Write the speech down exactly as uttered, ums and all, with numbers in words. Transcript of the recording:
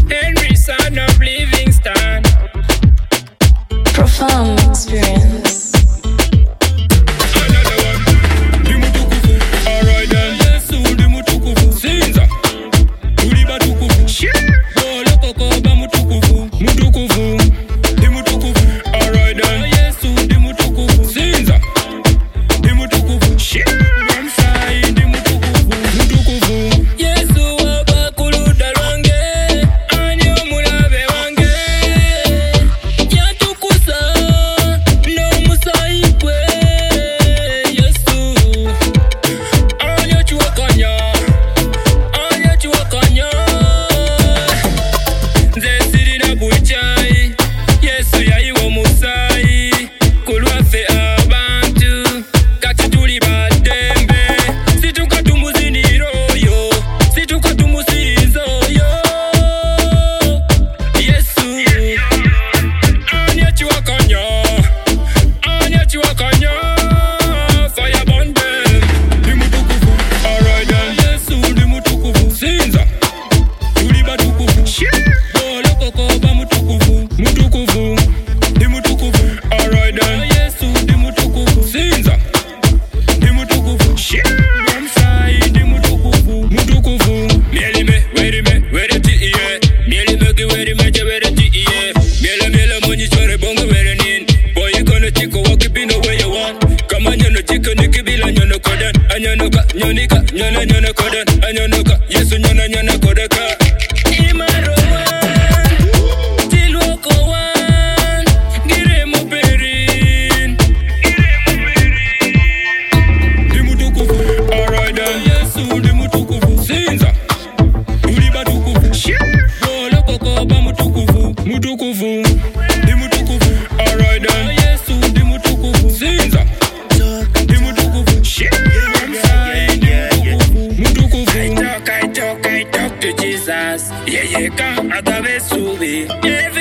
Henry, son of Livingston. Profound experience. Another one. Dimutukufu. Alright then. Yesu dimutukufu. Sinza. Tuliba tukufu. Shit. Bolo koko ba mutukufu. Mutukufu. Dimutukufu. Alright then. Yesu dimutukufu. Sinza. Dimutukufu. Shit. Ramsai dimutukufu. Mutukufu. Yesu wabakuluda lwange. Anyo mulabe wange. Yatukusa. No musaikwe. Yesu. Anyo chuakanya. Anyo chuakanya. Nze sirina buchai. Yesu yayiwa musai. Kulwaffe abantu. Kati tuli baddembe. Situka tumuzinira oyo. Situka tumusinza oyo. Yesu. Ani achiwakanya. Ani achiwakanya. Fire burn them. Dimutukufu. Alright then. Yesu dimutukufu. Sinza. Tuli batukufu. Shit. Bolo koko ba mutukufu. Mutukufu. Dimutukufu. Alright then. Yesu dimutukufu. Sinza. Dimutukufu. Shit. Ramsai dimutukufu. Mutukufu. Mielime, werime, wereti iye. Mielime ki werime je wereti iye. Miele miele monyi chore bongo were nin. Boy kono chiko waki bino where you want. Kama nyono chiko nikibila nyono koden. Anyonoka, nyonika, nyono nyono koden. Anyonoka, Yesu nyono nyono kodeka. Imarowan, tilwoko wan. Giremo perin. Dimutukufu. Alright then. Yesu dimutukufu. Sinza. Tuliba tukufu. Shit. Bolo koko ba mutukufu. Mutukufu. Dimutukufu. Alright then. Yesu dimutukufu. Sinza. Dimutukufu. Shit. Ramsai dimutukufu. Mutukufu. I talk, I talk, I talk to Jesus. Yeah, yeah, come, agabe subi. Yeah.